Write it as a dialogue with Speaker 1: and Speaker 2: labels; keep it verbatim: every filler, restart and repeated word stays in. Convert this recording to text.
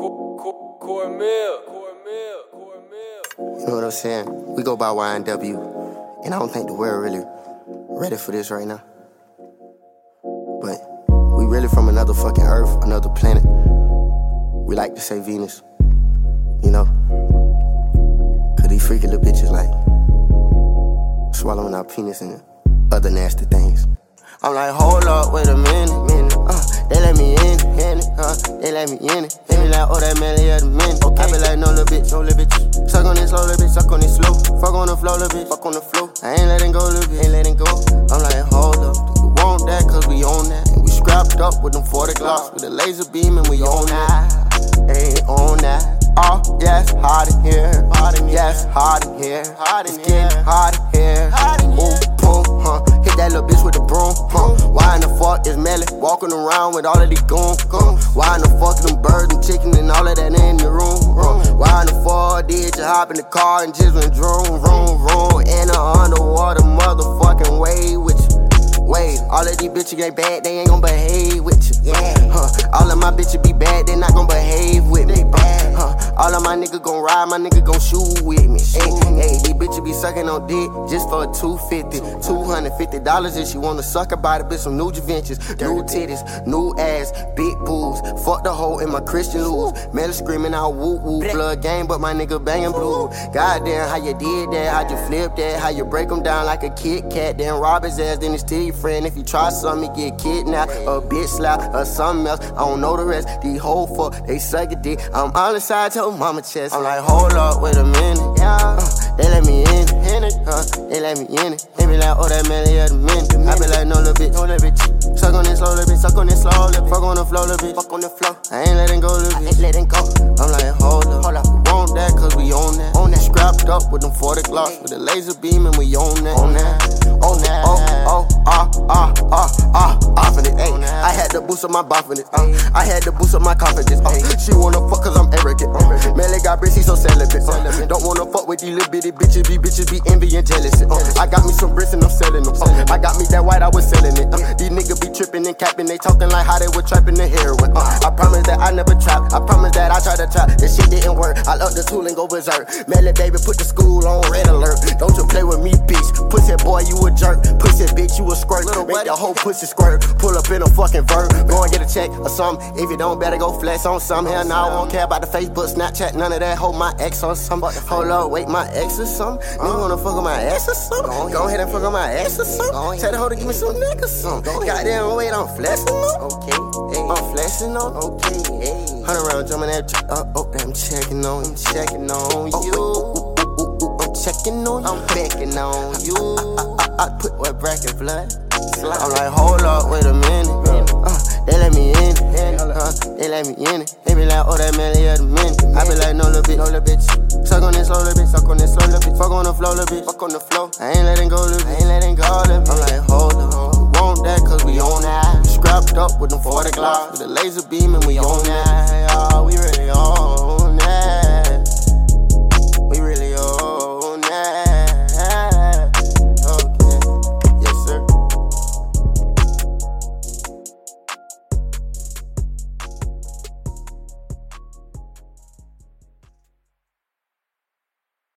Speaker 1: You know what I'm saying? We go by Y N W, and I don't think the world really ready for this right now. But we really from another fucking Earth, another planet. We like to say Venus, you know? Cause these freaky little bitches like swallowing our penis and other nasty things. I'm like, hold up, wait a minute, minute. Uh, they let me in, in it, uh, they let me in it. They be like, oh, that man, yeah, the minute. Okay. I be like, no, little bitch, no, little bitch. Suck on this slow, little bitch, suck on this slow. Fuck on the floor, little bitch, fuck on the floor. I ain't letting go, little bitch, ain't letting go. I'm like, hold up, do you want that? Cause we own that. And we scrapped up with them forty glocks, with a laser beam, and we own that. Ain't on that. Oh, yes, hot in here. Hot in yes, hot in here. Hot in here. Hot in here. Ooh, boom, huh? Hit that little bitch with the broom, huh? Why in the fuck is Melly walking around with all of these goons? Goon? Why in the fuck them birds and chicken and all of that in the room? Uh? Why in the fuck did you hop in the car and just went vroom, vroom, vroom in the underwater motherfucking wave with you? Wait, all of these bitches ain't bad, they ain't gon' behave with you. Yeah, huh? All of my bitches be bad, they not gon' behave with me. Huh? All of my niggas gon' ride, my nigga gon' shoot with me. Hey, hey, these bitches be sucking on dick just for two fifty, two hundred fifty dollars if she wanna suck about it. Bitch, some new Juventus, new titties, new ass, big boobs. Fuck the hoe in my Christian loose. Melly screaming out woo woo, blood game, but my nigga banging blue. Goddamn, how you did that? How'd you flip that? How you break them down like a Kit Kat? Then rob his ass, then he steal your friend. If you try something, you get kidnapped, a bitch slap, or something else. I don't know the rest. These whole fuck, they suck a dick. I'm all inside your mama chest. I'm like, hold up, wait a minute. Yeah, uh, they let me in, in it. Uh, they let me in it. They be like, oh, that man, yeah, the minute. I be like, no, little bitch, no, little bitch. Suck on this slow, little bitch, suck on this slow, little bitch. Fuck on the floor, little bitch, fuck on the floor. I ain't letting go, little bitch, I ain't letting go. I'm like, hold up, hold up. We want that, cause we own that. Own that. Scrapped up with them forty glocks, with a laser beam, and we own that. Own that, own that. Oh, oh, ah, ah, ah, ah, off in it. Ay. I had to boost up my confidence. Uh, I had to boost up my confidence. Uh, she wanna fuck cause I'm arrogant. Uh, Melly got bricks, he so celibate. Uh, don't wanna fuck with these little bitty bitches. These bitches be envy and jealous. Uh, I got me some bricks and I'm selling them. Uh, I got me that white, I was selling it. Uh, these niggas be tripping and capping. They talking like how they were trapping the heroin. Uh, I promise that I never trap. I promise that I tried to trap. This shit didn't work. I love the tool and go berserk. Melly baby, put the school on red alert. Don't you play with me, bitch. Pussy boy, you a jerk. Pussy bitch, you a squirt. Make the whole pussy squirt. Pull up in a fucking verb. Go and get a check or something. If you don't, better go flex on some. Hell no, I won't care about the Facebook, Snapchat, none of that. Hold my ex on something. Hold up, wait, my ex or something? Nigga wanna fuck on my ass or something? Go ahead and fuck on my ass or something? Tell the hoe to give me some neck or something. Goddamn, wait, I'm flexing on. Okay, I'm flexing on. Okay, hundred round jumping that. Uh, oh, I'm checking on. I'm checking on you. I'm checking on you. I'm backing on you. I, I, I put what bracket blood. I'm like, hold up, wait a minute. Uh, they let me in, uh, they let me in it. They be like, oh, that man, yeah, the minute. I be like, no, little bitch, no, little bitch. Suck on this slow, little bitch, suck on this slow, little bitch. Fuck on the floor, little bitch, fuck on the floor. I ain't letting go, little bitch, I ain't letting go.